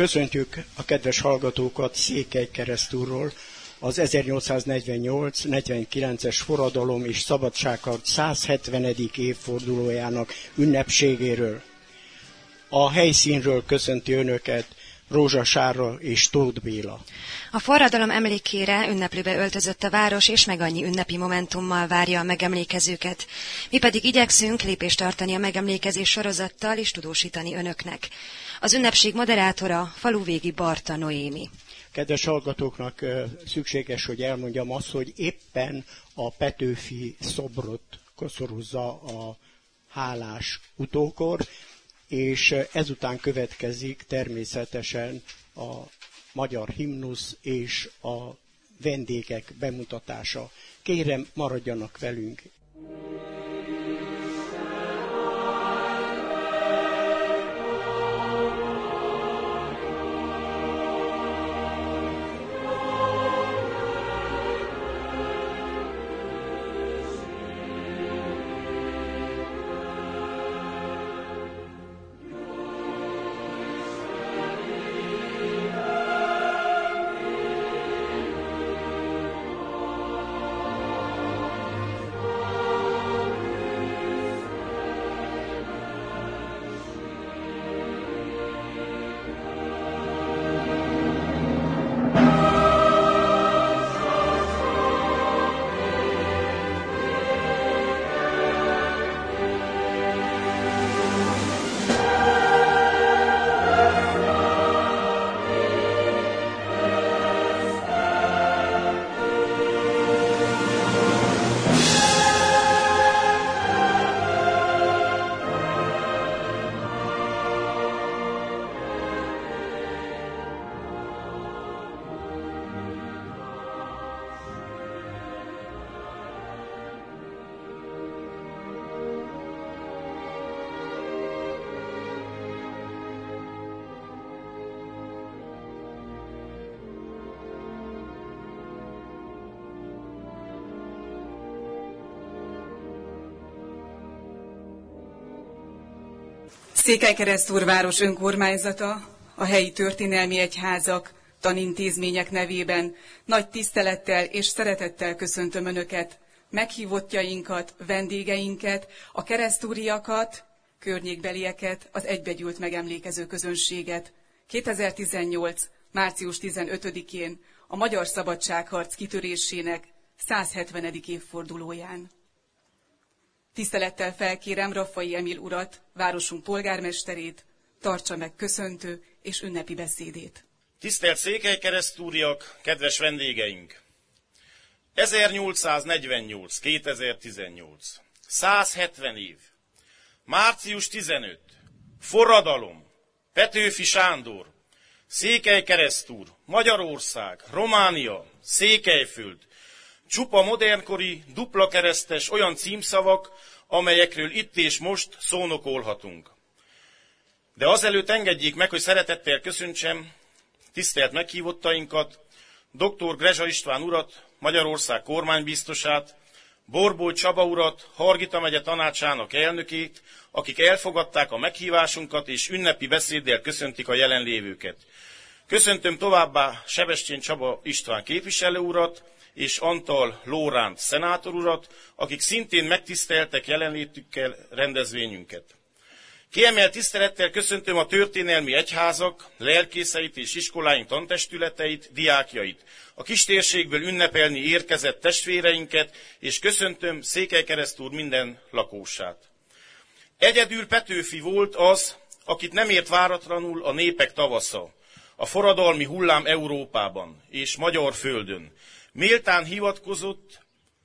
Köszöntjük a kedves hallgatókat Székelykeresztúrról, az 1848-49-es forradalom és szabadságharc 170. évfordulójának ünnepségéről. A helyszínről köszönti önöket Rózsa Sára és Tóth Béla. A forradalom emlékére ünneplőbe öltözött a város, és meg annyi ünnepi momentummal várja a megemlékezőket. Mi pedig igyekszünk lépést tartani a megemlékezés sorozattal és tudósítani önöknek. Az ünnepség moderátora Faluvégi Barta Noémi. Kedves hallgatóknak szükséges, hogy elmondjam azt, hogy éppen a Petőfi szobrot koszorúzza a hálás utókor, és ezután következik természetesen a magyar himnusz és a vendégek bemutatása. Kérem, maradjanak velünk! Székelykeresztúr város önkormányzata, a helyi történelmi egyházak, tanintézmények nevében nagy tisztelettel és szeretettel köszöntöm Önöket, meghívottjainkat, vendégeinket, a keresztúriakat, környékbelieket, az egybegyűlt megemlékező közönséget. 2018. március 15-én a magyar szabadságharc kitörésének 170. évfordulóján. Tisztelettel felkérem Raffai Emil urat, városunk polgármesterét, tartsa meg köszöntő és ünnepi beszédét. Tisztelt székelykeresztúriak, kedves vendégeink! 1848-2018, 170 év, március 15, forradalom, Petőfi Sándor, Székelykeresztúr, Magyarország, Románia, Székelyföld, csupa modernkori, dupla keresztes olyan címszavak, amelyekről itt és most szónokolhatunk. De azelőtt engedjék meg, hogy szeretettel köszöntsem tisztelt meghívottainkat, dr. Grezsa István urat, Magyarország kormánybiztosát, Borbóly Csaba urat, Hargita megye tanácsának elnökét, akik elfogadták a meghívásunkat és ünnepi beszéddel köszöntik a jelenlévőket. Köszöntöm továbbá Sebestyén Csaba István képviselő urat, és Antal Lóránt szenátor urat, akik szintén megtiszteltek jelenlétükkel rendezvényünket. Kiemelt tisztelettel köszöntöm a történelmi egyházak, lelkészeit és iskoláink tantestületeit, diákjait, a kistérségből ünnepelni érkezett testvéreinket, és köszöntöm Székelykeresztúr minden lakósát. Egyedül Petőfi volt az, akit nem ért váratlanul a népek tavasza, a forradalmi hullám Európában és magyar földön. Méltán hivatkozott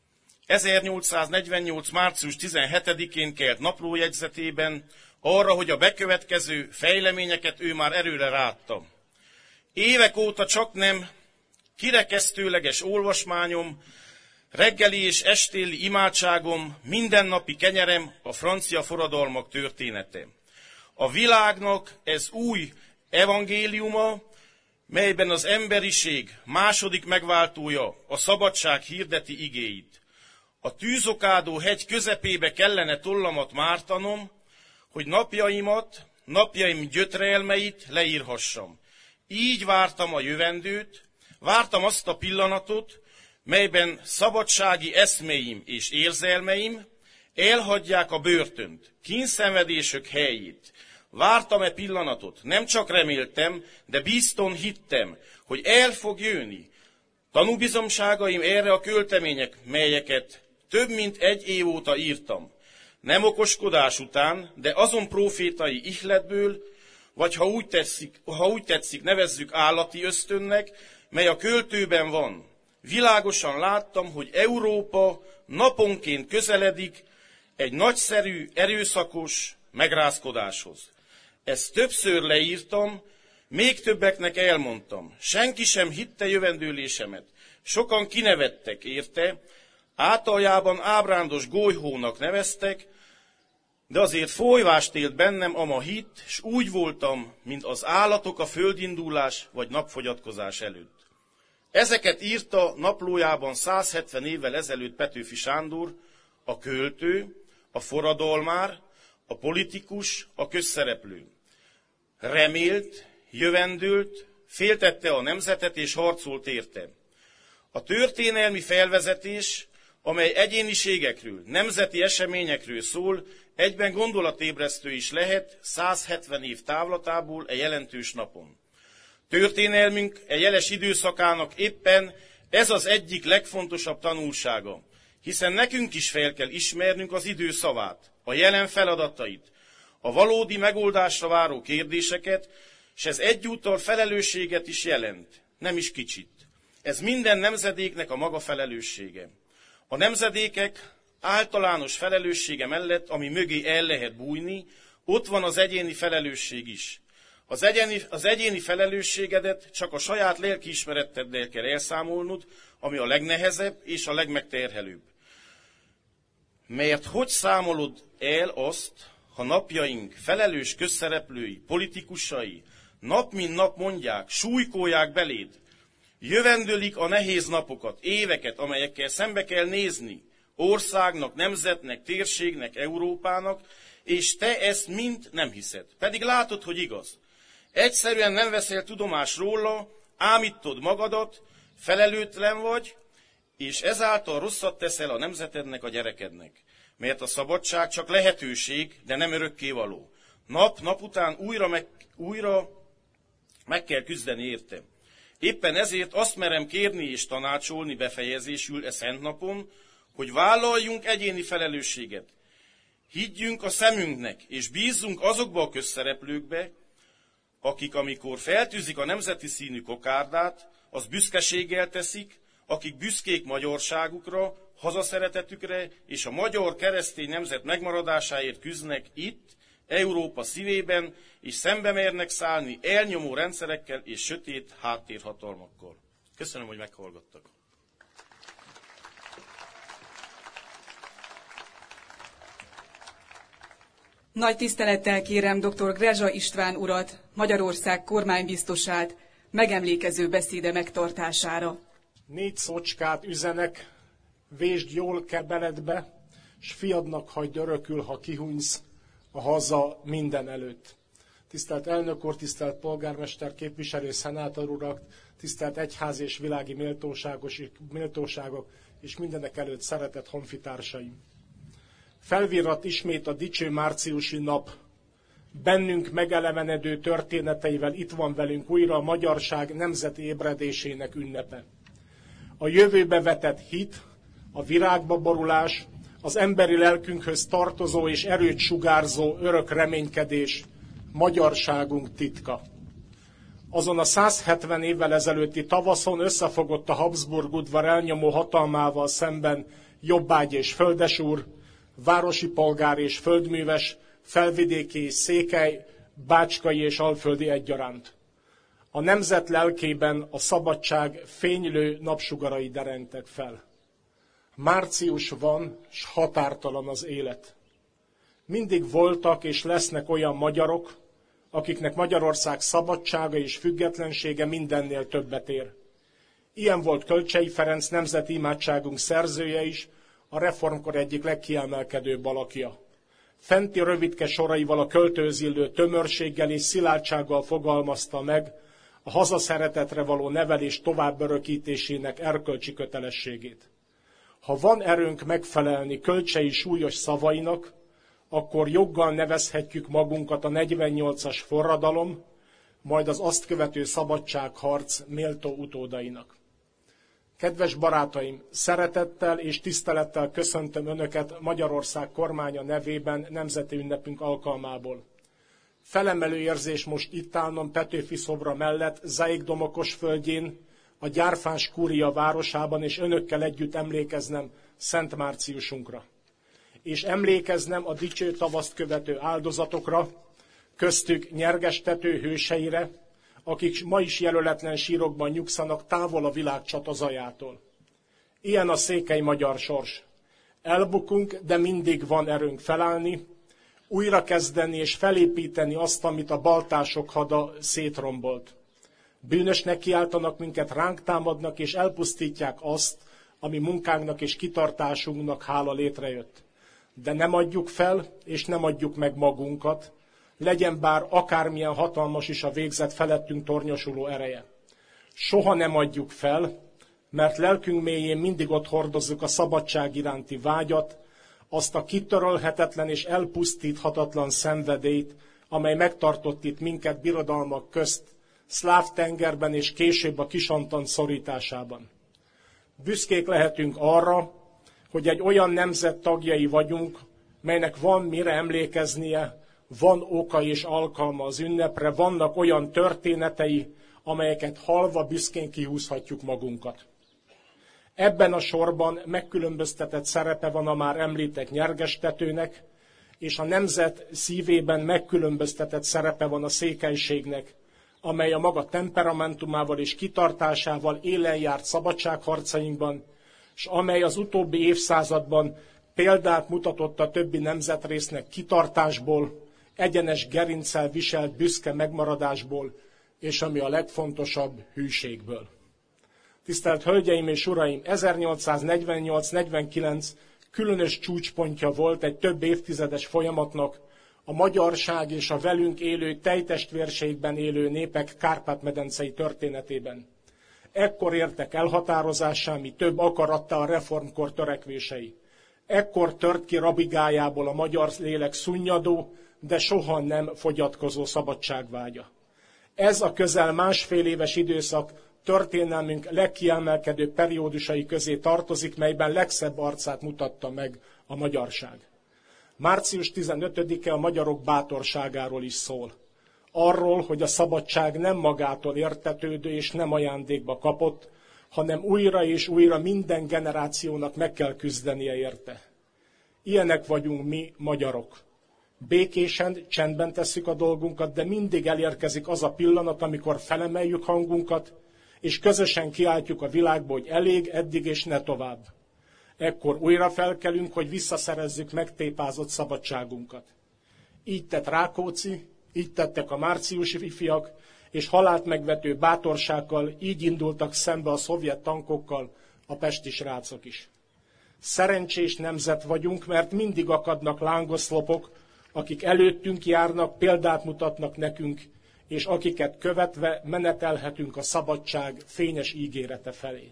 1848. március 17-én kelt naplójegyzetében arra, hogy a bekövetkező fejleményeket ő már erőre rátta. Évek óta csaknem kirekesztőleges olvasmányom, reggeli és estéli imádságom, mindennapi kenyerem a francia forradalmak története. A világnak ez új evangéliuma, melyben az emberiség második megváltója, a szabadság hirdeti igéit. A tűzokádó hegy közepébe kellene tollamat mártanom, hogy napjaim gyötrelmeit leírhassam. Így vártam a jövendőt, vártam azt a pillanatot, melyben szabadsági eszméim és érzelmeim elhagyják a börtönt, kínszenvedésök helyét. Vártam-e pillanatot? Nem csak reméltem, de bizton hittem, hogy el fog jönni. Tanúbizomságaim erre a költemények, melyeket több mint 1 év óta írtam. Nem okoskodás után, de azon prófétai ihletből, vagy ha úgy tetszik, nevezzük állati ösztönnek, mely a költőben van. Világosan láttam, hogy Európa naponként közeledik egy nagyszerű, erőszakos megrázkodáshoz. Ezt többször leírtam, még többeknek elmondtam. Senki sem hitte jövendőlésemet. Sokan kinevettek érte, általjában ábrándos golyhónak neveztek, de azért folyvást élt bennem ama hit, s úgy voltam, mint az állatok a földindulás vagy napfogyatkozás előtt. Ezeket írta naplójában 170 évvel ezelőtt Petőfi Sándor, a költő, a forradalmár, a politikus, a közszereplő. Remélt, jövendőlt, féltette a nemzetet és harcolt érte. A történelmi felvezetés, amely egyéniségekről, nemzeti eseményekről szól, egyben gondolatébresztő is lehet 170 év távlatából e jelentős napon. Történelmünk e jeles időszakának éppen ez az egyik legfontosabb tanulsága, hiszen nekünk is fel kell ismernünk az idő szavát, a jelen feladatait, a valódi megoldásra váró kérdéseket, és ez egyúttal felelősséget is jelent, nem is kicsit. Ez minden nemzedéknek a maga felelőssége. A nemzedékek általános felelőssége mellett, ami mögé el lehet bújni, ott van az egyéni felelősség is. Az egyéni felelősségedet csak a saját lelkiismereteddel kell elszámolnod, ami a legnehezebb és a legmegterhelőbb. Mert hogy számolod el azt, ha napjaink felelős közszereplői, politikusai nap mint nap mondják, súlykolják beléd, jövendőlik a nehéz napokat, éveket, amelyekkel szembe kell nézni országnak, nemzetnek, térségnek, Európának, és te ezt mind nem hiszed. Pedig látod, hogy igaz. Egyszerűen nem veszel tudomást róla, ámítod magadat, felelőtlen vagy, és ezáltal rosszat teszel a nemzetednek, a gyerekednek. Mert a szabadság csak lehetőség, de nem örökkévaló. Nap után újra meg kell küzdeni érte. Éppen ezért azt merem kérni és tanácsolni befejezésül e szent napon, hogy vállaljunk egyéni felelősséget. Higgyünk a szemünknek, és bízzunk azokba a közszereplőkbe, akik amikor feltűzik a nemzeti színű kokárdát, az büszkeséggel teszik, akik büszkék magyarságukra, hazaszeretetükre és a magyar keresztény nemzet megmaradásáért küzdnek itt, Európa szívében, és szembe mernek szállni elnyomó rendszerekkel és sötét háttérhatalmakkal. Köszönöm, hogy meghallgattak. Nagy tisztelettel kérem dr. Grezsa István urat, Magyarország kormánybiztosát, megemlékező beszéde megtartására. 4 szocskát üzenek, vésd jól kebeletbe, s fiadnak hagyd örökül, ha kihunysz a haza minden előtt. Tisztelt elnök úr, tisztelt polgármester, képviselő, szenátor urak, tisztelt egyház és világi méltóságok, és mindenek előtt szeretett honfitársaim. Felvirrat ismét a dicső márciusi nap. Bennünk megelevenedő történeteivel itt van velünk újra a magyarság nemzeti ébredésének ünnepe. A jövőbe vetett hit, a virágba borulás, az emberi lelkünkhöz tartozó és erőt sugárzó örök reménykedés, magyarságunk titka. Azon a 170 évvel ezelőtti tavaszon összefogott a Habsburg udvar elnyomó hatalmával szemben jobbágy és földesúr, városi polgár és földműves, felvidéki és székely, bácskai és alföldi egyaránt. A nemzet lelkében a szabadság fénylő napsugarai derengtek fel. Március van, s határtalan az élet. Mindig voltak és lesznek olyan magyarok, akiknek Magyarország szabadsága és függetlensége mindennél többet ér. Ilyen volt Kölcsey Ferenc nemzeti imádságunk szerzője is, a reformkor egyik legkiemelkedőbb alakja. Fenti rövidke soraival a költőzillő tömörséggel és szilárdsággal fogalmazta meg a hazaszeretetre való nevelés továbbörökítésének erkölcsi kötelességét. Ha van erőnk megfelelni Kölcsey súlyos szavainak, akkor joggal nevezhetjük magunkat a 48-as forradalom, majd az azt követő szabadságharc méltó utódainak. Kedves barátaim, szeretettel és tisztelettel köszöntöm Önöket Magyarország kormánya nevében nemzeti ünnepünk alkalmából. Felemelő érzés most itt állnom Petőfi szobra mellett, Zaik Domokos földjén, a Gyárfás kúria városában, és Önökkel együtt emlékeznem Szent Márciusunkra. És emlékeznem a dicső tavaszt követő áldozatokra, köztük Nyergestető hőseire, akik ma is jelöletlen sírokban nyugszanak távol a világ csatazajától. Ilyen a székely magyar sors. Elbukunk, de mindig van erőnk felállni, újrakezdeni és felépíteni azt, amit a baltások hada szétrombolt. Bűnösnek kiáltanak minket, ránk támadnak és elpusztítják azt, ami munkánknak és kitartásunknak hála létrejött. De nem adjuk fel, és nem adjuk meg magunkat, legyen bár akármilyen hatalmas is a végzet felettünk tornyosuló ereje. Soha nem adjuk fel, mert lelkünk mélyén mindig ott hordozzuk a szabadság iránti vágyat, azt a kitörölhetetlen és elpusztíthatatlan szenvedélyt, amely megtartott itt minket birodalmak közt, Szláv-tengerben és később a Kisantan szorításában. Büszkék lehetünk arra, hogy egy olyan nemzet tagjai vagyunk, melynek van mire emlékeznie, van oka és alkalma az ünnepre, vannak olyan történetei, amelyeket hallva büszkén kihúzhatjuk magunkat. Ebben a sorban megkülönböztetett szerepe van a már említett Nyergestetőnek, és a nemzet szívében megkülönböztetett szerepe van a székelységnek, amely a maga temperamentumával és kitartásával élen járt szabadságharcainkban, és amely az utóbbi évszázadban példát mutatott a többi nemzetrésznek kitartásból, egyenes gerinccel viselt büszke megmaradásból, és ami a legfontosabb, hűségből. Tisztelt Hölgyeim és Uraim, 1848-49 különös csúcspontja volt egy több évtizedes folyamatnak, a magyarság és a velünk élő tejtestvérségben élő népek Kárpát-medencei történetében. Ekkor értek elhatározássá, mi több akaratta a reformkor törekvései. Ekkor tört ki rabigájából a magyar lélek szunnyadó, de soha nem fogyatkozó szabadságvágya. Ez a közel másfél éves időszak történelmünk legkiemelkedőbb periódusai közé tartozik, melyben legszebb arcát mutatta meg a magyarság. Március 15-e a magyarok bátorságáról is szól. Arról, hogy a szabadság nem magától értetődő és nem ajándékba kapott, hanem újra és újra minden generációnak meg kell küzdenie érte. Ilyenek vagyunk mi, magyarok. Békésen, csendben tesszük a dolgunkat, de mindig elérkezik az a pillanat, amikor felemeljük hangunkat, és közösen kiáltjuk a világba, hogy elég, eddig és ne tovább. Ekkor újra felkelünk, hogy visszaszerezzük megtépázott szabadságunkat. Így tett Rákóczi, így tettek a márciusi ifjak, és halált megvető bátorsággal így indultak szembe a szovjet tankokkal a pesti srácok is. Szerencsés nemzet vagyunk, mert mindig akadnak lángoszlopok, akik előttünk járnak, példát mutatnak nekünk, és akiket követve menetelhetünk a szabadság fényes ígérete felé.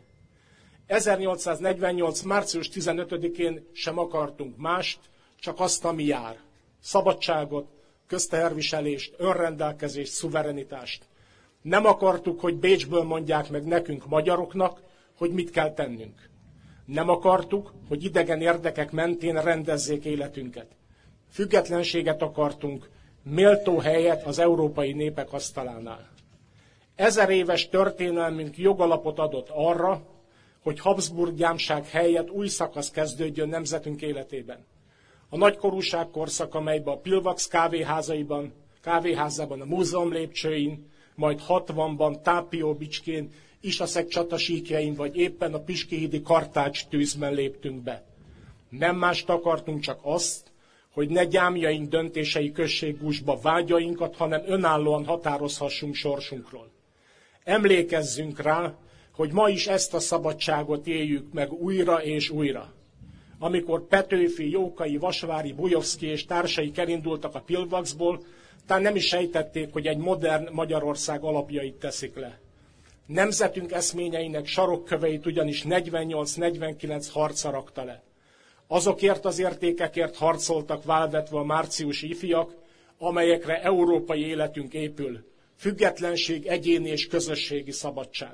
1848. március 15-én sem akartunk mást, csak azt, ami jár. Szabadságot, közteherviselést, önrendelkezést, szuverenitást. Nem akartuk, hogy Bécsből mondják meg nekünk magyaroknak, hogy mit kell tennünk. Nem akartuk, hogy idegen érdekek mentén rendezzék életünket. Függetlenséget akartunk, méltó helyet az európai népek asztalánál. 1000 éves történelmünk jogalapot adott arra, hogy Habsburg gyámság helyett új szakasz kezdődjön nemzetünk életében. A nagykorúság korszaka, amelyben a Pilvax kávéházában, a múzeum lépcsőin, majd 60-ban Tápió Bicskén, Isaszeg csatasíkjain, vagy éppen a Piskihídi Kartács tűzben léptünk be. Nem mást akartunk, csak azt, hogy ne gyámjaink döntései kössék gúzsba vágyainkat, hanem önállóan határozhassunk sorsunkról. Emlékezzünk rá, hogy ma is ezt a szabadságot éljük meg újra és újra. Amikor Petőfi, Jókai, Vasvári, Bujovszki és társai elindultak a Pilvaxból, Talán nem is sejtették, hogy egy modern Magyarország alapjait teszik le. Nemzetünk eszményeinek sarokköveit ugyanis 48-49 harca rakta le. Azokért az értékekért harcoltak válvetve a márciusi ifjak, amelyekre európai életünk épül. Függetlenség, egyéni és közösségi szabadság.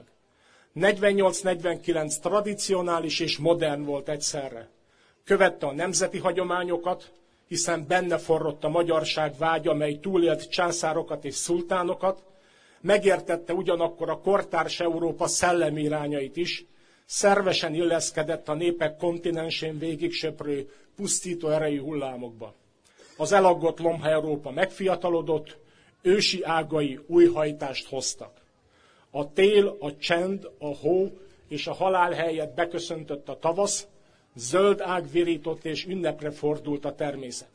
48-49 tradicionális és modern volt egyszerre. Követte a nemzeti hagyományokat, hiszen benne forrott a magyarság vágya, mely túlélt császárokat és szultánokat, megértette ugyanakkor a kortárs Európa szellemi irányait is, szervesen illeszkedett a népek kontinensén végig söprő, pusztító erejű hullámokba. Az elaggott lomha Európa megfiatalodott, ősi ágai új hajtást hoztak. A tél, a csend, a hó és a halál helyett beköszöntött a tavasz, zöld ág virított és ünnepre fordult a természet.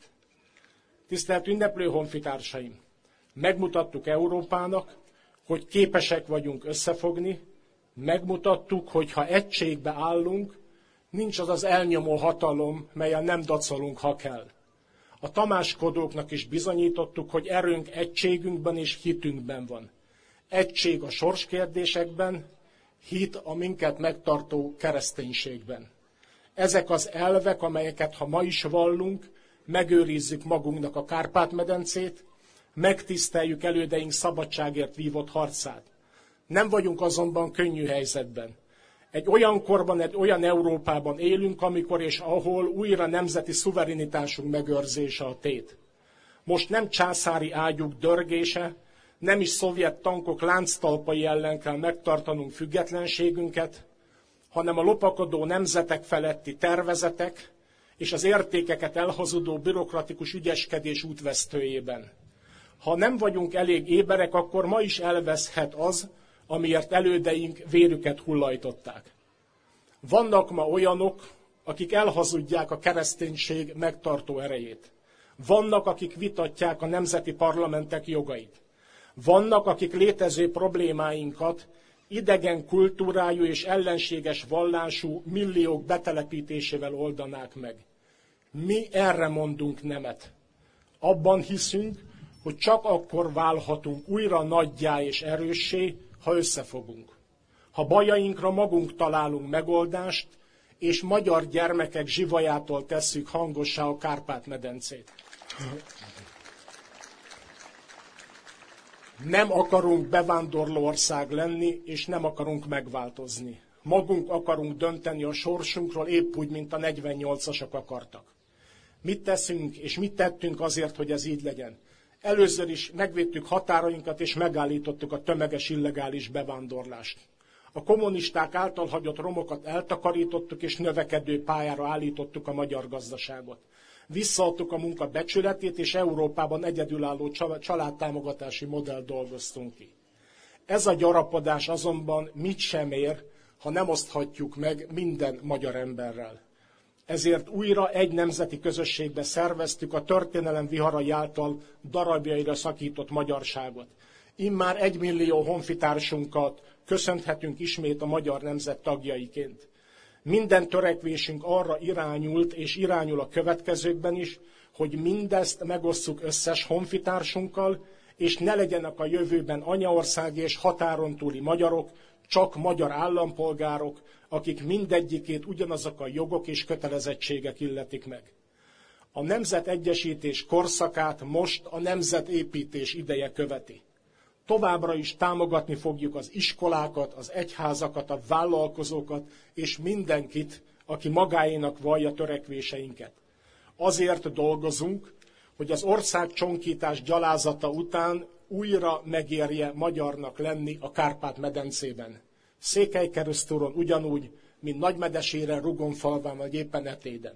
Tisztelt ünneplő honfitársaim! Megmutattuk Európának, hogy képesek vagyunk összefogni, megmutattuk, hogy ha egységbe állunk, nincs az az elnyomó hatalom, melyen nem dacolunk, ha kell. A tamáskodóknak is bizonyítottuk, hogy erőnk egységünkben és hitünkben van. Egység a sorskérdésekben, hit a minket megtartó kereszténységben. Ezek az elvek, amelyeket ha ma is vallunk, megőrizzük magunknak a Kárpát-medencét, megtiszteljük elődeink szabadságért vívott harcát. Nem vagyunk azonban könnyű helyzetben. Egy olyan korban, egy olyan Európában élünk, amikor és ahol újra nemzeti szuverenitásunk megőrzése a tét. Most nem császári ágyuk dörgése, nem is szovjet tankok lánctalpai ellen kell megtartanunk függetlenségünket, hanem a lopakodó nemzetek feletti tervezetek és az értékeket elhazudó bürokratikus ügyeskedés útvesztőjében. Ha nem vagyunk elég éberek, akkor ma is elveszhet az, amiért elődeink vérüket hullajtották. Vannak ma olyanok, akik elhazudják a kereszténység megtartó erejét. Vannak, akik vitatják a nemzeti parlamentek jogait. Vannak, akik létező problémáinkat idegen kultúrájú és ellenséges vallású milliók betelepítésével oldanák meg. Mi erre mondunk nemet. Abban hiszünk, hogy csak akkor válhatunk újra nagyjá és erőssé, ha összefogunk. Ha bajainkra magunk találunk megoldást, és magyar gyermekek zsivajától tesszük hangossá a Kárpát-medencét. Nem akarunk bevándorló ország lenni, és nem akarunk megváltozni. Magunk akarunk dönteni a sorsunkról, épp úgy, mint a 48-asok akartak. Mit teszünk, és mit tettünk azért, hogy ez így legyen? Először is megvédtük határainkat, és megállítottuk a tömeges illegális bevándorlást. A kommunisták által hagyott romokat eltakarítottuk, és növekedő pályára állítottuk a magyar gazdaságot. Visszaadtuk a munka becsületét, és Európában egyedülálló családtámogatási modellt dolgoztunk ki. Ez a gyarapodás azonban mit sem ér, ha nem oszthatjuk meg minden magyar emberrel. Ezért újra egy nemzeti közösségbe szerveztük a történelem viharai által darabjaira szakított magyarságot. Immár 1 millió honfitársunkat köszönhetünk ismét a magyar nemzet tagjaiként. Minden törekvésünk arra irányult és irányul a következőkben is, hogy mindezt megosszuk összes honfitársunkkal, és ne legyenek a jövőben anyaországi és határon túli magyarok, csak magyar állampolgárok, akik mindegyikét ugyanazok a jogok és kötelezettségek illetik meg. A nemzetegyesítés korszakát most a nemzetépítés ideje követi. Továbbra is támogatni fogjuk az iskolákat, az egyházakat, a vállalkozókat és mindenkit, aki magáénak vallja törekvéseinket. Azért dolgozunk, hogy az országcsonkítás gyalázata után újra megérje magyarnak lenni a Kárpát-medencében. Székelykeresztúron ugyanúgy, mint Nagymedesére, Rugonfalván vagy éppen Etéden.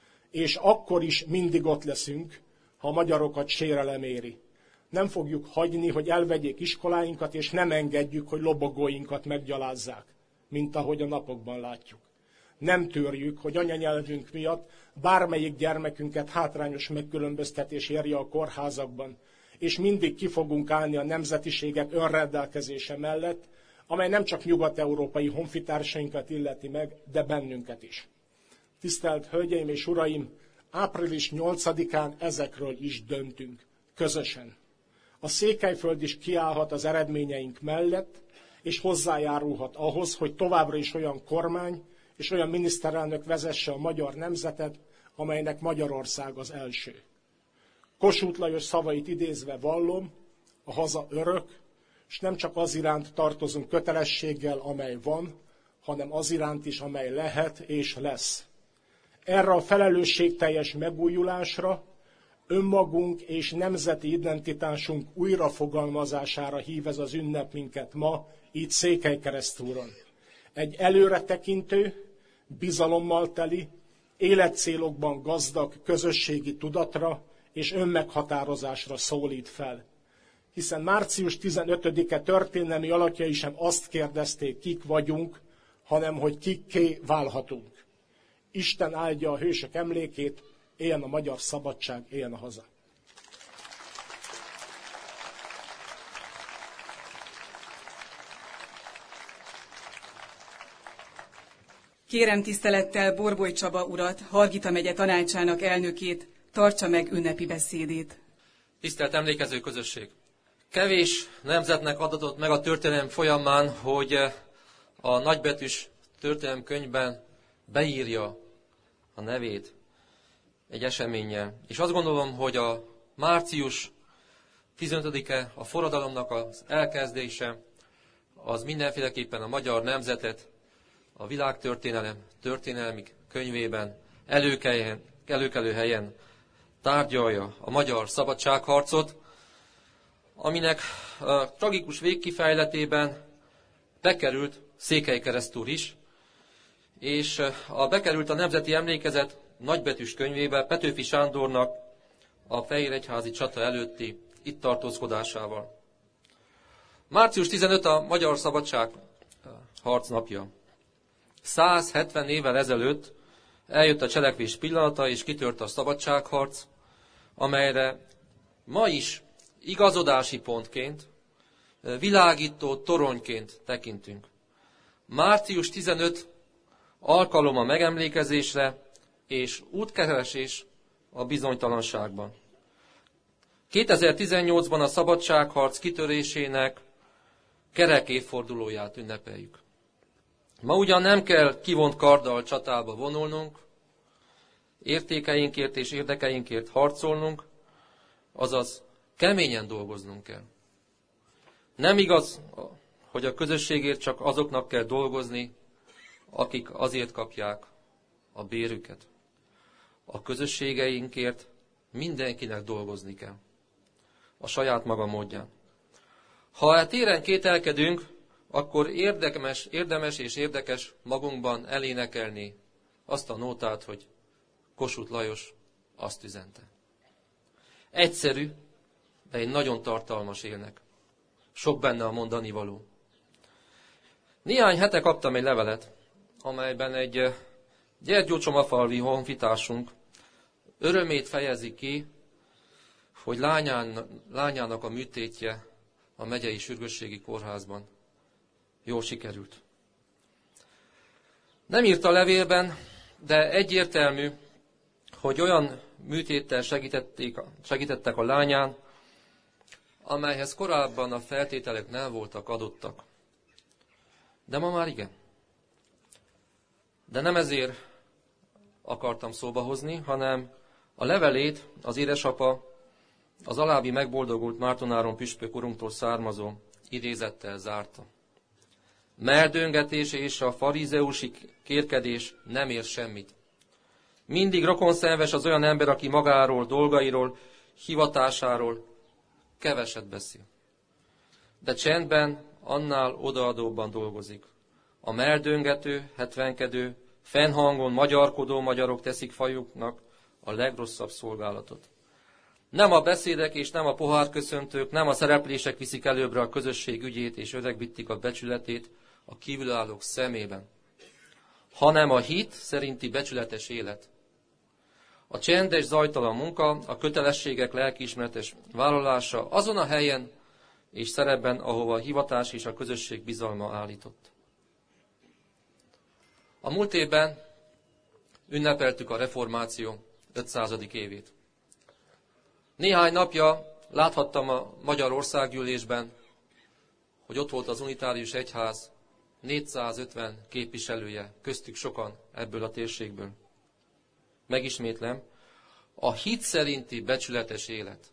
És akkor is mindig ott leszünk, ha a magyarokat sérelem éri. Nem fogjuk hagyni, hogy elvegyék iskoláinkat, és nem engedjük, hogy lobogóinkat meggyalázzák, mint ahogy a napokban látjuk. Nem tűrjük, hogy anyanyelvünk miatt bármelyik gyermekünket hátrányos megkülönböztetés érje a kórházakban, és mindig ki fogunk állni a nemzetiségek önrendelkezése mellett, amely nem csak nyugat-európai honfitársainkat illeti meg, de bennünket is. Tisztelt Hölgyeim és Uraim, április 8-án ezekről is döntünk, közösen. A Székelyföld is kiállhat az eredményeink mellett, és hozzájárulhat ahhoz, hogy továbbra is olyan kormány és olyan miniszterelnök vezesse a magyar nemzetet, amelynek Magyarország az első. Kossuth Lajos szavait idézve vallom, a haza örök, és nem csak az iránt tartozunk kötelességgel, amely van, hanem az iránt is, amely lehet és lesz. Erre a felelősségteljes megújulásra, önmagunk és nemzeti identitásunk újrafogalmazására hív ez az ünnep minket ma, itt Székelykeresztúron. Egy előretekintő, bizalommal teli, életcélokban gazdag közösségi tudatra és önmeghatározásra szólít fel. Hiszen március 15-e történelmi alakjai sem azt kérdezték, kik vagyunk, hanem hogy kikké válhatunk. Isten áldja a hősök emlékét, éljen a magyar szabadság, éljen a haza! Kérem tisztelettel Borboly Csaba urat, Hargita megye tanácsának elnökét, tartsa meg ünnepi beszédét. Tisztelt emlékező közösség! Kevés nemzetnek adatott meg a történelem folyamán, hogy a nagybetűs történelemkönyvben beírja a nevét egy eseménnyel. És azt gondolom, hogy a március 15-e, a forradalomnak az elkezdése, az mindenféleképpen a magyar nemzetet a világtörténelem történelmi könyvében előkelő helyen tárgyalja a magyar szabadságharcot, aminek a tragikus végkifejletében bekerült Székelykeresztúr is, és bekerült a Nemzeti Emlékezet nagybetűs könyvébe Petőfi Sándornak a fehéregyházi csata előtti itt tartózkodásával. Március 15 a Magyar Szabadság harcnapja. 170 évvel ezelőtt eljött a cselekvés pillanata, és kitört a szabadságharc, amelyre ma is igazodási pontként, világító toronyként tekintünk. Március 15 alkalom a megemlékezésre és útkeresés a bizonytalanságban. 2018-ban a szabadságharc kitörésének kerek évfordulóját ünnepeljük. Ma ugyan nem kell kivont karddal csatába vonulnunk, értékeinkért és érdekeinkért harcolnunk, azaz keményen dolgoznunk kell. Nem igaz, hogy a közösségért csak azoknak kell dolgozni, akik azért kapják a bérüket. A közösségeinkért mindenkinek dolgozni kell. A saját maga módján. Ha e téren kételkedünk, akkor érdemes és érdekes magunkban elénekelni azt a nótát, hogy Kossuth Lajos azt üzente. Egyszerű, de egy nagyon tartalmas ének. Sok benne a mondanivaló. Néhány hete kaptam egy levelet, amelyben egy gyergyócsomafalvi honfitársunk örömét fejezi ki, hogy lányának a műtétje a megyei sürgősségi kórházban jól sikerült. Nem írt a levélben, de egyértelmű, hogy olyan műtéttel segítettek a lányán, amelyhez korábban a feltételek nem voltak adottak. De ma már igen. De nem ezért akartam szóba hozni, hanem a levelét az édesapa az alábbi megboldogult Márton püspök urunktól származó idézettel zárta. Meldöngetés és a farizeusi kérkedés nem ér semmit. Mindig rokonszenves az olyan ember, aki magáról, dolgairól, hivatásáról keveset beszél. De csendben annál odaadóbban dolgozik. A meldöngető, hetvenkedő, fennhangon magyarkodó magyarok teszik fajuknak a legrosszabb szolgálatot. Nem a beszédek és nem a pohárköszöntők, nem a szereplések viszik előbbre a közösség ügyét és öregbítik a becsületét a kívülállók szemében, hanem a hit szerinti becsületes élet. A csendes, zajtalan munka, a kötelességek lelkiismeretes vállalása azon a helyen és szerepben, ahova a hivatás és a közösség bizalma állított. A múlt évben ünnepeltük a reformáció 500. évét. Néhány napja Láthattam a Magyar Országgyűlésben, hogy ott volt az Unitárius Egyház 450 képviselője, köztük sokan ebből a térségből. Megismétlem, a hit szerinti becsületes élet.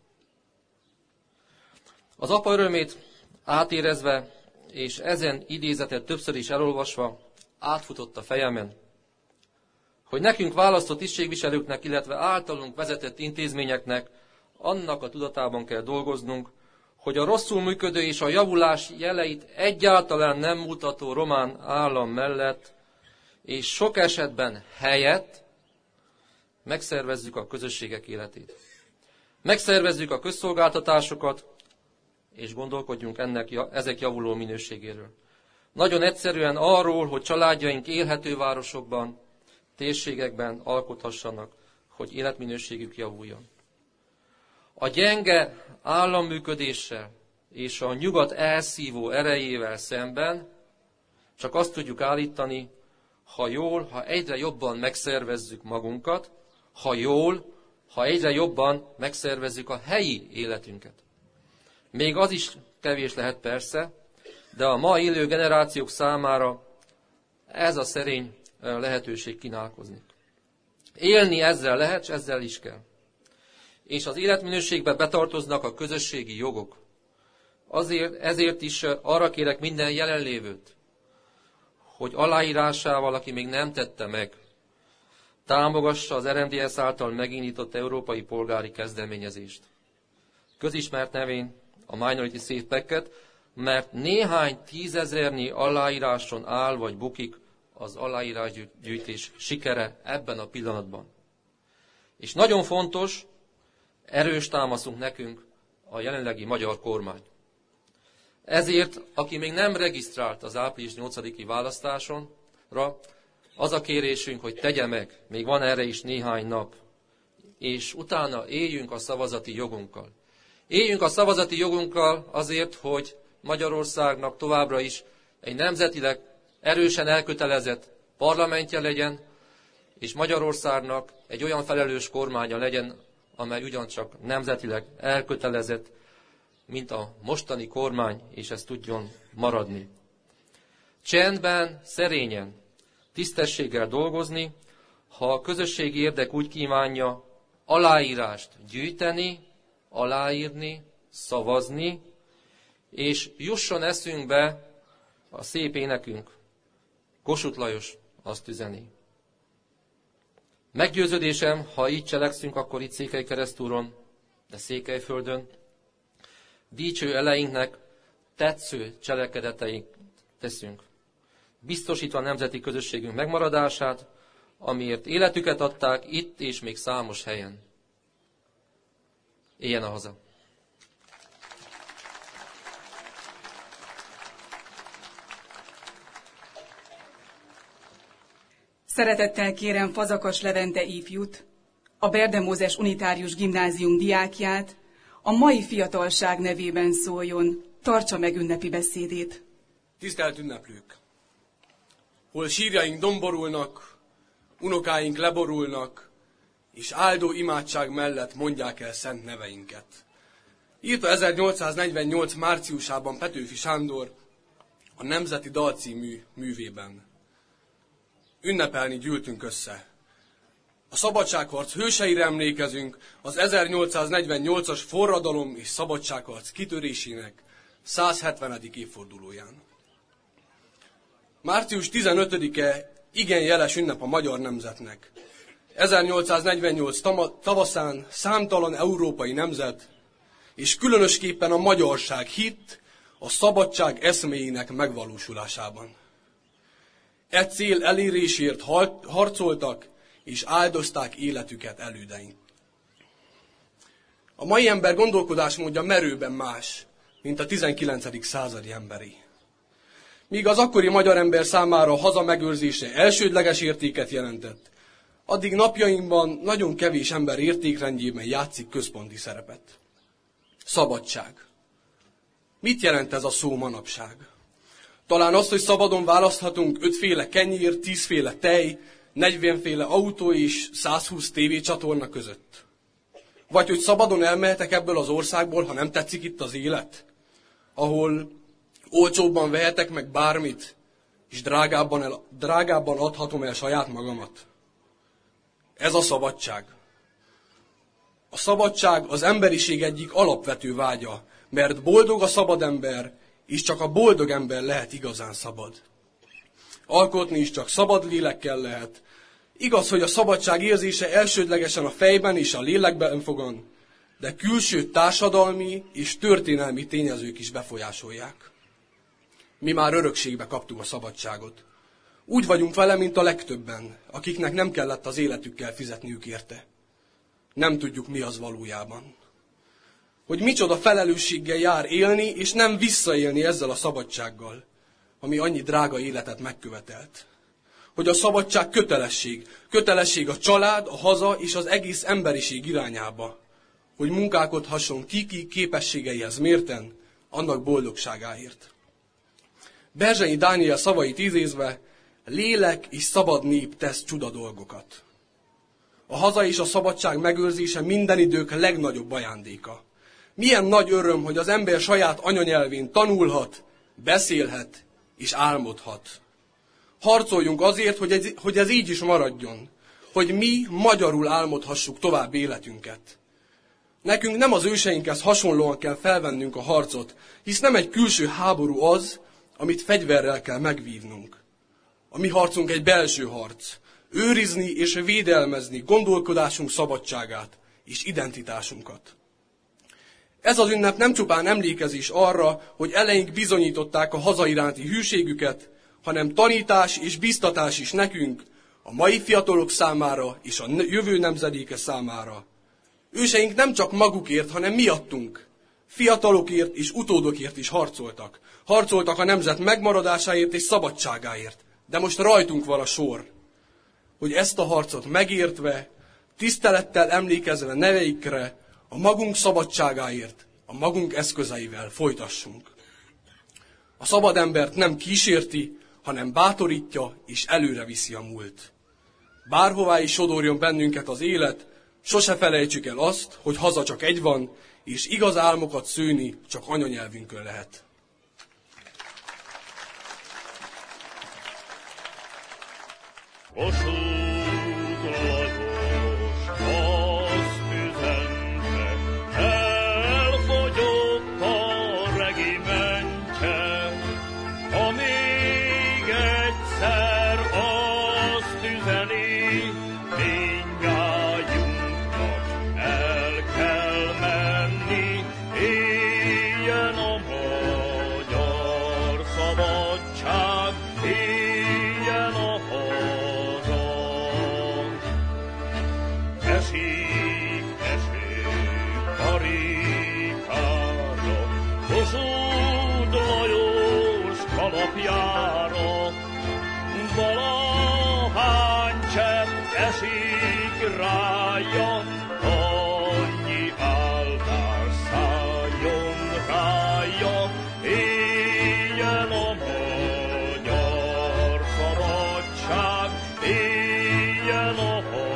Az apa örömét átérezve, és ezen idézetet többször is elolvasva, átfutott a fejemen, hogy nekünk választott tisztségviselőknek, illetve általunk vezetett intézményeknek annak a tudatában kell dolgoznunk, hogy a rosszul működő és a javulás jeleit egyáltalán nem mutató román állam mellett, és sok esetben helyett megszervezzük a közösségek életét. Megszervezzük a közszolgáltatásokat, és gondolkodjunk ezek javuló minőségéről. Nagyon egyszerűen arról, hogy családjaink élhető városokban, térségekben alkothassanak, hogy életminőségük javuljon. A gyenge államműködéssel és a nyugat elszívó erejével szemben csak azt tudjuk állítani, ha egyre jobban megszervezzük magunkat, ha egyre jobban megszervezzük a helyi életünket. Még az is kevés lehet persze, de a ma élő generációk számára ez a szerény lehetőség kínálkozni. Élni ezzel lehet, és ezzel is kell. És az életminőségbe betartoznak a közösségi jogok. Ezért is arra kérek minden jelenlévőt, hogy aláírásával, aki még nem tette meg, támogassa az RMDSZ által megindított európai polgári kezdeményezést. Közismert nevén a Minority Safe Packet, mert néhány tízezernyi aláíráson áll vagy bukik az aláírásgyűjtés sikere ebben a pillanatban. És nagyon fontos, erős támaszunk nekünk a jelenlegi magyar kormány. Ezért, aki még nem regisztrált az április 8-i választásonra, az a kérésünk, hogy tegye meg, még van erre is néhány nap, és utána éljünk a szavazati jogunkkal. Éljünk a szavazati jogunkkal azért, hogy Magyarországnak továbbra is egy nemzetileg erősen elkötelezett parlamentje legyen, és Magyarországnak egy olyan felelős kormánya legyen, amely ugyancsak nemzetileg elkötelezett, mint a mostani kormány, és ez tudjon maradni. Csendben, szerényen, tisztességgel dolgozni, ha a közösségi érdek úgy kívánja, aláírást gyűjteni, aláírni, szavazni, és jusson eszünkbe a szép énekünk. Kossuth Lajos azt üzeni. Meggyőződésem, ha így cselekszünk, akkor itt Székelykeresztúron, de Székelyföldön, dicső eleinknek tetsző cselekedeteink teszünk, biztosítva a nemzeti közösségünk megmaradását, amiért életüket adták itt és még számos helyen. Éljen a haza! Szeretettel kérem Fazakas Levente ifjút, a Berde Mózes Unitárius Gimnázium diákját, a mai fiatalság nevében szóljon, tartsa meg ünnepi beszédét. Tisztelt ünneplők! Hol sírjaink domborulnak, unokáink leborulnak, és áldó imádság mellett mondják el szent neveinket. Írta 1848. márciusában Petőfi Sándor a Nemzeti Dal című művében. Ünnepelni gyűltünk össze. A szabadságharc hőseire emlékezünk az 1848-as forradalom és szabadságharc kitörésének 170. évfordulóján. Március 15-e igen jeles ünnep a magyar nemzetnek. 1848 tavaszán számtalan európai nemzet, és különösképpen a magyarság hitt a szabadság eszméjének megvalósulásában. E cél elérésért harcoltak, és áldozták életüket elődeink. A mai ember gondolkodásmódja merőben más, mint a 19. századi emberi. Míg az akkori magyar ember számára a haza megőrzése elsődleges értéket jelentett, addig napjainkban nagyon kevés ember értékrendjében játszik központi szerepet. Szabadság. Mit jelent ez a szó manapság? Talán azt, hogy szabadon választhatunk 5 féle kenyér, 10 féle tej, 40 féle autó és 120 tévécsatorna között. Vagy hogy szabadon elmehetek ebből az országból, ha nem tetszik itt az élet? Ahol olcsóbban vehetek meg bármit, és drágábban adhatom el saját magamat. Ez a szabadság. A szabadság az emberiség egyik alapvető vágya, mert boldog a szabad ember, és csak a boldog ember lehet igazán szabad. Alkotni is csak szabad lélekkel lehet. Igaz, hogy a szabadság érzése elsődlegesen a fejben és a lélekben fogan, de külső társadalmi és történelmi tényezők is befolyásolják. Mi már örökségbe kaptuk a szabadságot. Úgy vagyunk vele, mint a legtöbben, akiknek nem kellett az életükkel fizetniük érte. Nem tudjuk, mi az valójában. Hogy micsoda felelősséggel jár élni, és nem visszaélni ezzel a szabadsággal, ami annyi drága életet megkövetelt. Hogy a szabadság kötelesség a család, a haza és az egész emberiség irányába. Hogy munkálkodhasson ki képességeihez mérten, annak boldogságáért. Berzsenyi Dániel szavait idézve, lélek és szabad nép tesz csuda dolgokat. A haza és a szabadság megőrzése minden idők legnagyobb ajándéka. Milyen nagy öröm, hogy az ember saját anyanyelvén tanulhat, beszélhet és álmodhat. Harcoljunk azért, hogy ez így is maradjon, hogy mi magyarul álmodhassuk tovább életünket. Nekünk nem az őseinkhez hasonlóan kell felvennünk a harcot, hisz nem egy külső háború az, amit fegyverrel kell megvívnunk. A mi harcunk egy belső harc. Őrizni és védelmezni gondolkodásunk szabadságát és identitásunkat. Ez az ünnep nem csupán emlékezés arra, hogy eleink bizonyították a haza iránti hűségüket, hanem tanítás és biztatás is nekünk, a mai fiatalok számára és a jövő nemzedéke számára. Őseink nem csak magukért, hanem miattunk. Fiatalokért és utódokért is harcoltak. Harcoltak a nemzet megmaradásáért és szabadságáért. De most rajtunk van a sor, hogy ezt a harcot megértve, tisztelettel emlékezve neveikre, a magunk szabadságáért, a magunk eszközeivel folytassunk. A szabad embert nem kísérti, hanem bátorítja és előre viszi a múlt. Bárhová is sodorjon bennünket az élet, sose felejtsük el azt, hogy haza csak egy van, és igaz álmokat szőni csak anyanyelvünkön lehet. Kossuth Lajos azt üzente, elfogyott a regimentje, ha még egyszer azt üzeni, mindnyájunknak el kell menni, éljen a magyar szabadság, éljen a esik karikára, Kossuth Lajos kalapjára, valahány csepp esik rája, annyi áldás szálljon rája, éljen a magyar szabadság, éljen a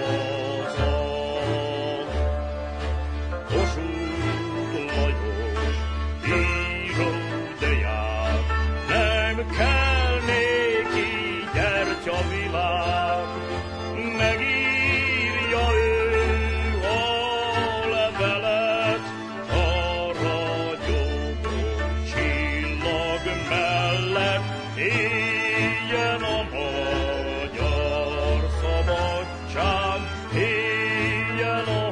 Kossuth Lajos író, de jár, nem kell néki gyertyavilág, megírja ő a levelet a ragyogó csillag mellett, éljen a magyar szabadság, éljen a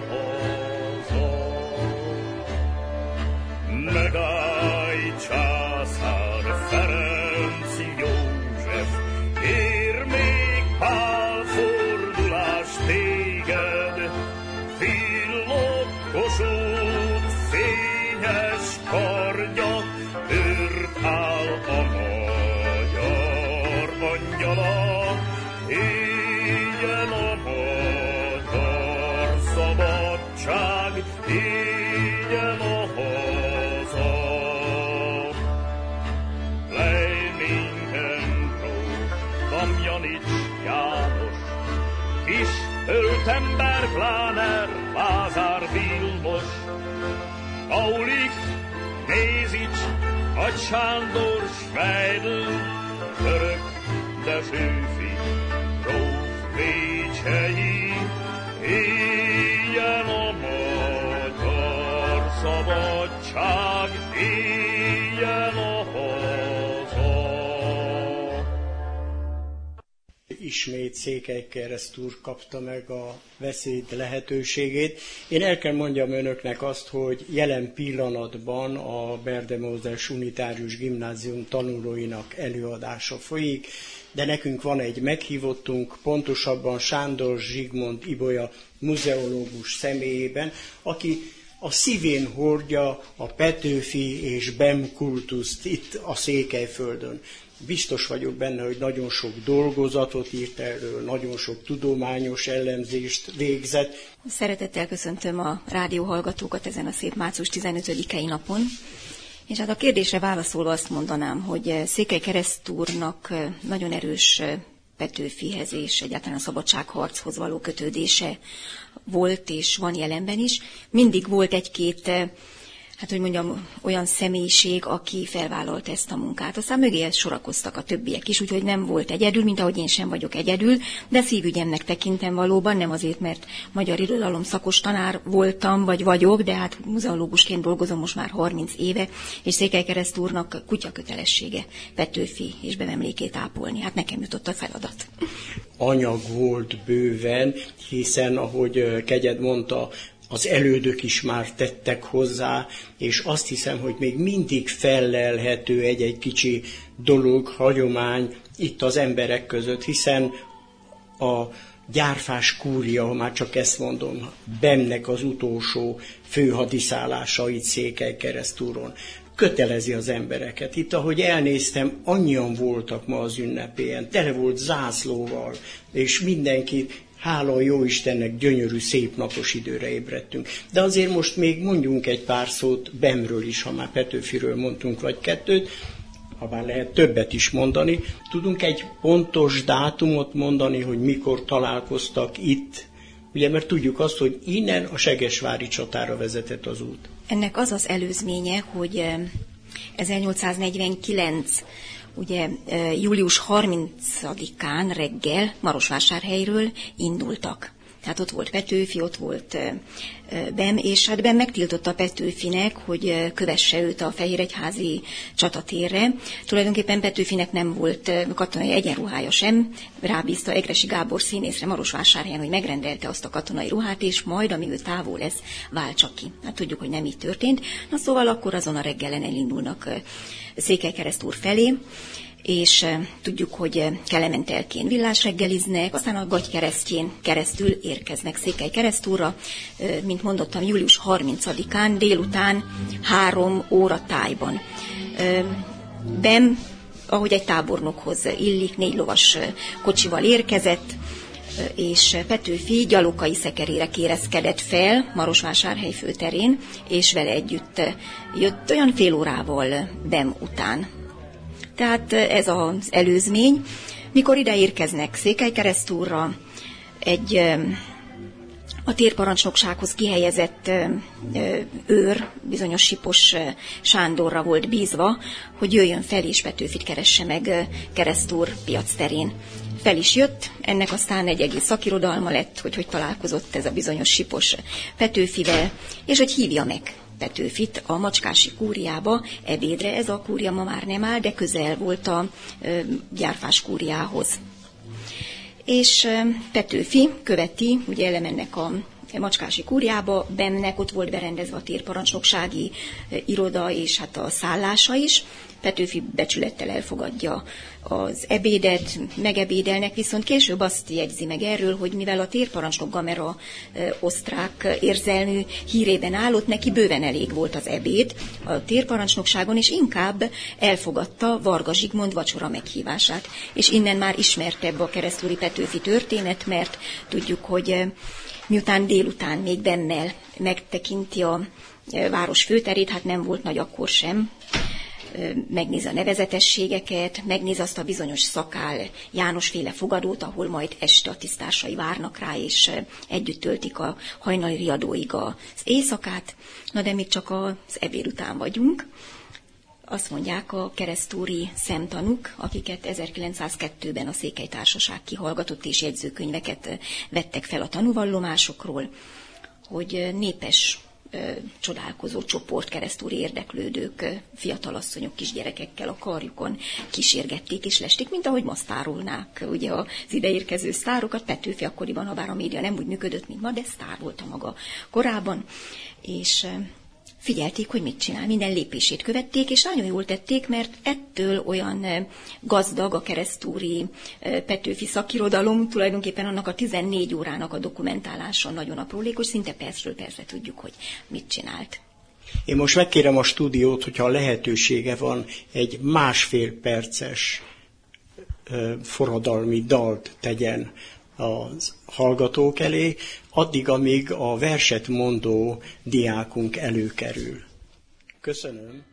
megállj császár Ferenc József, ér még Pál fordulás téged, villog Kossuth fényes kardja, őrt áll a magyar angyala, éljen a magyar szabadság, éljen a Damjanics János, kis Öltember, Pláner, Lázár, Vilmos, Aulich, Nézics, Agy Sándor, Schweidl, Török, Dessőfi, Gróf Bécsei, éljen a magyar szabadság, éljen a haza. Ismét Székelykereszt úr kapta meg a beszéd lehetőségét. Én el kell mondjam önöknek azt, hogy jelen pillanatban a Berde Mózes Unitárius Gimnázium tanulóinak előadása folyik, de nekünk van egy meghívottunk, pontosabban Sándor Zsigmond Ibolya muzeológus személyében, aki a szívén hordja a Petőfi és Bem kultuszt itt a Székelyföldön. Biztos vagyok benne, hogy nagyon sok dolgozatot írt erről, nagyon sok tudományos elemzést végzett. Szeretettel köszöntöm a rádióhallgatókat ezen a szép március 15-i napon. És hát a kérdésre válaszolva azt mondanám, hogy Székelykereszt úrnak nagyon erős Petőfihez és egyáltalán a szabadságharchoz való kötődése volt és van jelenben is. Mindig volt egy-két, olyan személyiség, aki felvállalta ezt a munkát. Aztán mögé sorakoztak a többiek is, úgyhogy nem volt egyedül, mint ahogy én sem vagyok egyedül, de szívügyemnek tekintem valóban, nem azért, mert magyar irodalom szakos tanár voltam, vagy vagyok, de hát muzeológusként dolgozom most már 30 éve, és Székelykereszt úrnak kutyakötelessége Petőfi és Bem emlékét ápolni. Hát nekem jutott a feladat. Anyag volt bőven, hiszen, ahogy Kegyed mondta, az elődök is már tettek hozzá, és azt hiszem, hogy még mindig fellelhető egy-egy kicsi dolog, hagyomány itt az emberek között, hiszen a gyárfás kúria, ha már csak ezt mondom, Bemnek az utolsó főhadiszállása itt Székelykeresztúron kötelezi az embereket. Itt, ahogy elnéztem, annyian voltak ma az ünnepélyen, tele volt zászlóval, és mindenki, hála a Jóistennek, gyönyörű, szép napos időre ébredtünk. De azért most még mondjunk egy pár szót Bemről is, ha már Petőfiről mondtunk vagy kettőt, ha már lehet többet is mondani. Tudunk egy pontos dátumot mondani, hogy mikor találkoztak itt? Ugye, mert tudjuk azt, hogy innen a segesvári csatára vezetett az út. Ennek az az előzménye, hogy 1849 ugye július 30-án reggel Marosvásárhelyről indultak. Tehát ott volt Petőfi, ott volt Bem, és hát Bem megtiltotta Petőfinek, hogy kövesse őt a Fehéregyházi csatatérre. Tulajdonképpen Petőfinek nem volt katonai egyenruhája sem, rábízta Egressy Gábor színészre Marosvásárhelyen, hogy megrendelte azt a katonai ruhát, és majd, amíg ő távol lesz, váltsa ki. Hát tudjuk, hogy nem így történt. Na szóval akkor azon a reggelen elindulnak Székelykereszt úr felé, és tudjuk, hogy Kelementelkén villásreggeliznek, aztán a Gagykeresztjén keresztül érkeznek Székelykereszt úrra, mint mondottam, július 30-án délután 3 óra tájban. Bem, ahogy egy tábornokhoz illik, 4 lovas kocsival érkezett, és Petőfi gyalokai szekerére kérezkedett fel Marosvásárhely főterén, és vele együtt jött olyan fél órával Bem után. Tehát ez az előzmény. Mikor ide érkeznek Székelykereszt úrra, egy a térparancsnoksághoz kihelyezett őr, bizonyos Sipos Sándorra volt bízva, hogy jöjjön fel és Petőfit keresse meg Kereszt úr piac terén. Fel is jött, ennek aztán egy egész szakirodalma lett, hogy találkozott ez a bizonyos Sipos Petőfivel, és hogy hívja meg Petőfit a Macskási kúriába ebédre. Ez a kúria ma már nem áll, de közel volt a gyárfás kúriához. És Petőfi követi, ugye elemennek a Macskási kúriába, Bemnek ott volt berendezve a térparancsnoksági iroda és hát a szállása is. Petőfi becsülettel elfogadja az ebédet, megebédelnek, viszont később azt jegyzi meg erről, hogy mivel a térparancsnok Gamera osztrák érzelmű hírében állott, neki bőven elég volt az ebéd a térparancsnokságon, és inkább elfogadta Varga Zsigmond vacsora meghívását. És innen már ismertebb a keresztúri Petőfi történet, mert tudjuk, hogy miután délután még Bemmel megtekinti a város főterét, hát nem volt nagy akkor sem, megnéz a nevezetességeket, megnéz azt a bizonyos Szakál Jánosféle fogadót, ahol majd este a tisztársai várnak rá, és együtt töltik a hajnali riadóig az éjszakát. Na de még csak az ebéd után vagyunk. Azt mondják a keresztúri szemtanúk, akiket 1902-ben a Székely Társaság kihallgatott és jegyzőkönyveket vettek fel a tanúvallomásokról, hogy népes, csodálkozó csoport, keresztúri érdeklődők, fiatalasszonyok, kisgyerekekkel a karjukon kísérgették és lesték, mint ahogy ma sztárolnák ugye az ideérkező sztárokat. Petőfi akkoriban, habár a média nem úgy működött, mint ma, de sztár volt a maga korában, és figyelték, hogy mit csinál, minden lépését követték, és nagyon jól tették, mert ettől olyan gazdag a keresztúri Petőfi szakirodalom, tulajdonképpen annak a 14 órának a dokumentálása nagyon aprólékos, szinte percről percre tudjuk, hogy mit csinált. Én most megkérem a stúdiót, hogyha lehetősége van, egy 1,5 perces forradalmi dalt tegyen az hallgatók elé, addig, amíg a verset mondó diákunk előkerül. Köszönöm.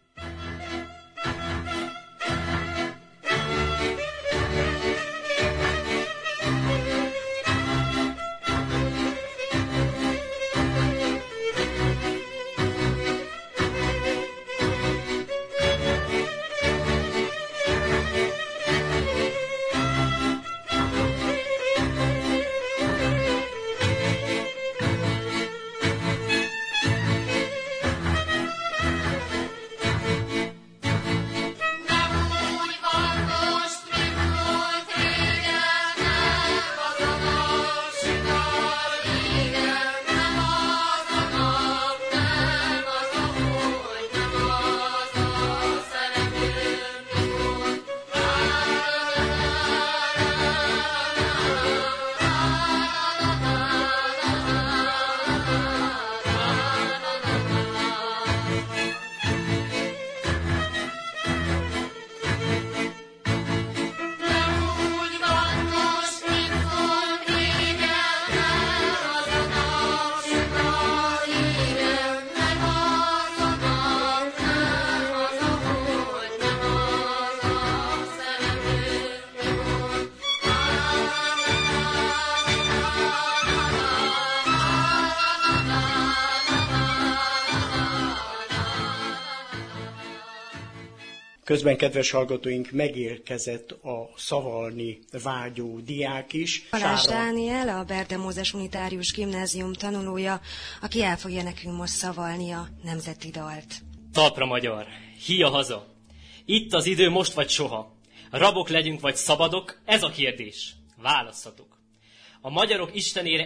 Közben, kedves hallgatóink, megérkezett a szavalni vágyó diák is. Balázs Dániel, a Berde Mózes Unitárius Gimnázium tanulója, aki el fogja nekünk most szavalni a nemzeti dalt. Talpra magyar, híja haza! Itt az idő, most vagy soha. Rabok legyünk vagy szabadok, ez a kérdés. Válasszatok. A magyarok istenére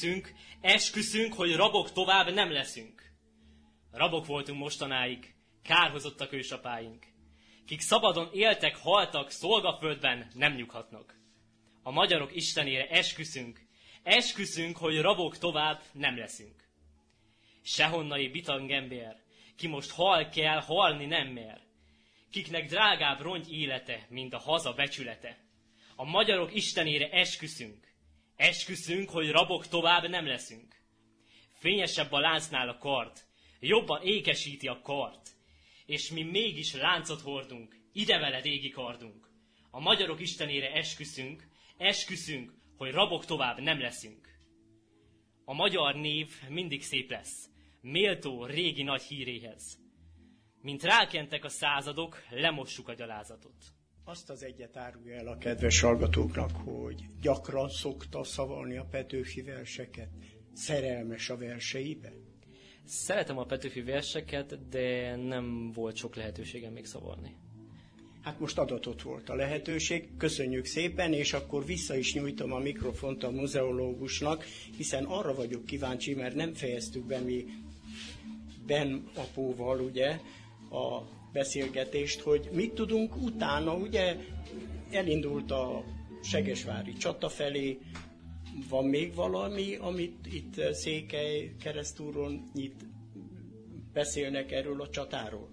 esküszünk, hogy rabok tovább nem leszünk. Rabok voltunk mostanáig, kárhozottak ősapáink. Kik szabadon éltek, haltak, szolgaföldben nem nyughatnak. A magyarok istenére esküszünk, hogy rabok tovább nem leszünk. Sehonnai bitang ember, ki most hal kell, halni nem mer. Kiknek drágább rongy élete, mint a haza becsülete. A magyarok istenére esküszünk, hogy rabok tovább nem leszünk. Fényesebb a láncnál a kard, jobban ékesíti a kart. És mi mégis láncot hordunk, ide veled égi kardunk. A magyarok istenére esküszünk, hogy rabok tovább nem leszünk. A magyar név mindig szép lesz, méltó régi nagy híréhez. Mint rákentek a századok, lemossuk a gyalázatot. Azt az egyet árulja el a kedves hallgatóknak, hogy gyakran szokta szavalni a Petőfi verseket. Szerelmes a verseibe? Szeretem a Petőfi verseket, de nem volt sok lehetőségem még szavalni. Hát most adatot volt a lehetőség, köszönjük szépen, és akkor vissza is nyújtom a mikrofont a muzeológusnak, hiszen arra vagyok kíváncsi, mert nem fejeztük be mi Ben apóval, ugye, a beszélgetést, hogy mit tudunk utána, ugye, elindult a segesvári csata felé, van még valami, amit itt Székely Keresztúron beszélnek erről a csatáról?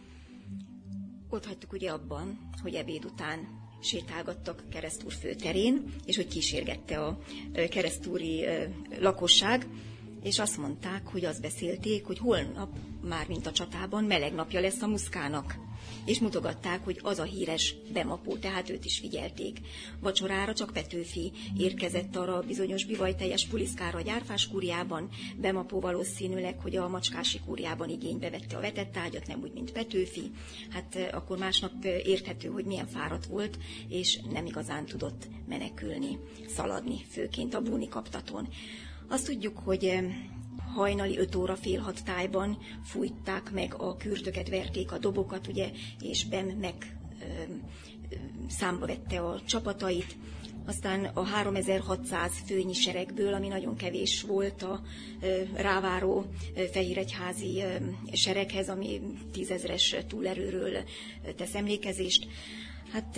Ott hagytuk ugye abban, hogy ebéd után sétálgattak Keresztúr főterén, és hogy kísérgette a keresztúri lakosság és azt mondták, hogy azt beszélték, hogy holnap, már mint a csatában, meleg napja lesz a Muszkának. És mutogatták, hogy az a híres Bemapó, tehát őt is figyelték. Vacsorára csak Petőfi érkezett arra a bizonyos bivajteljes puliszkára a Gyárfás kúriában. Bemapó valószínűleg, hogy a Macskási kúriában igénybe vette a vetett ágyat, nem úgy, mint Petőfi. Hát akkor másnap érthető, hogy milyen fáradt volt, és nem igazán tudott menekülni, szaladni, főként a Búni kaptatón. Azt tudjuk, hogy hajnali 5 óra fél 6 tájban fújták meg a kürtöket, verték a dobokat, ugye, és Bem meg számba vette a csapatait. Aztán a 3600 főnyi seregből, ami nagyon kevés volt a ráváró fehéregyházi sereghez, ami 10 000-es túlerőről tesz emlékezést, hát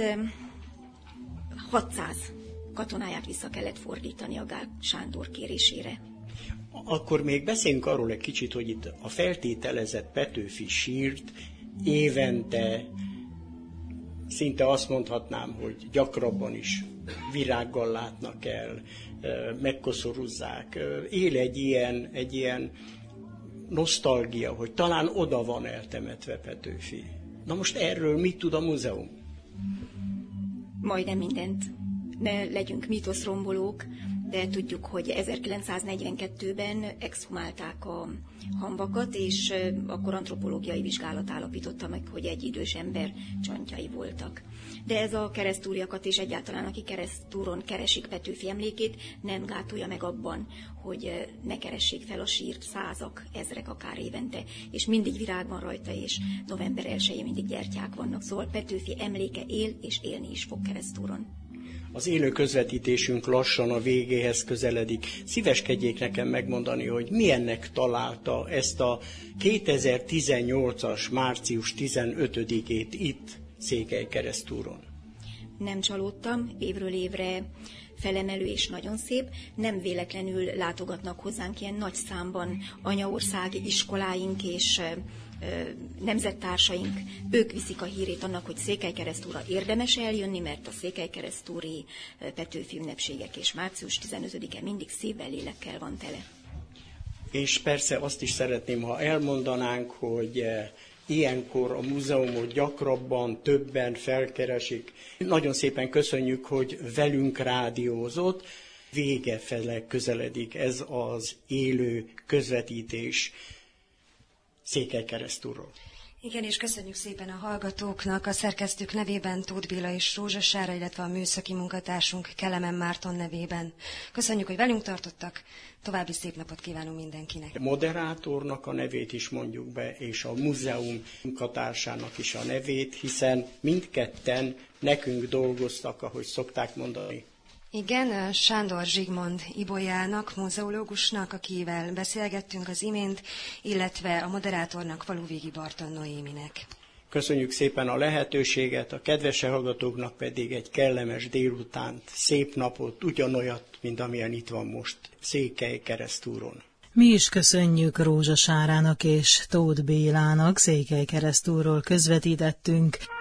600 katonáját vissza kellett fordítani a Gál Sándor kérésére. Akkor még beszéljünk arról egy kicsit, hogy itt a feltételezett Petőfi sírt évente, szinte azt mondhatnám, hogy gyakrabban is virággal látnak el, megkoszorúzzák. Él egy ilyen nosztalgia, hogy talán oda van eltemetve Petőfi. Na most erről mit tud a múzeum? Majdnem mindent. Ne legyünk mítoszrombolók, de tudjuk, hogy 1942-ben exhumálták a hamvakat, és akkor antropológiai vizsgálat állapította meg, hogy egy idős ember csontjai voltak. De ez a keresztúriakat és egyáltalán, aki keresztúron keresik Petőfi emlékét, nem gátolja meg abban, hogy ne keressék fel a sírt százak, ezrek akár évente, és mindig virág van rajta, és november 1-én mindig gyertyák vannak, szóval Petőfi emléke él, és élni is fog keresztúron. Az élő közvetítésünk lassan a végéhez közeledik. Szíveskedjék nekem megmondani, hogy milyennek találta ezt a 2018-as március 15-ét itt Székelykeresztúron. Nem csalódtam, évről évre felemelő és nagyon szép. Nem véletlenül látogatnak hozzánk ilyen nagy számban anyaországi iskoláink és nemzettársaink. Ők viszik a hírét annak, hogy Székelykeresztúra érdemes eljönni, mert a székelykeresztúri Petőfi ünnepségek és március 15-e mindig szívvel, lélekkel van tele. És persze azt is szeretném, ha elmondanánk, hogy ilyenkor a múzeumot gyakrabban, többen felkeresik. Nagyon szépen köszönjük, hogy velünk rádiózott. Vége fele közeledik ez az élő közvetítés Székelykeresztúrról. Igen, és köszönjük szépen a hallgatóknak, a szerkesztők nevében Tóth Béla és Rózsa Sára, illetve a műszaki munkatársunk Kelemen Márton nevében. Köszönjük, hogy velünk tartottak, további szép napot kívánunk mindenkinek. A moderátornak a nevét is mondjuk be, és a múzeum munkatársának is a nevét, hiszen mindketten nekünk dolgoztak, ahogy szokták mondani. Igen, Sándor Zsigmond Ibolyának, múzeológusnak, akivel beszélgettünk az imént, illetve a moderátornak, Faluvégi Barton Noéminek. Köszönjük szépen a lehetőséget, a kedves hallgatóknak pedig egy kellemes délutánt, szép napot, ugyanolyat, mint amilyen itt van most Székelykeresztúron. Mi is köszönjük Rózsa Sárának és Tóth Bélának, Székelykeresztúrról közvetítettünk.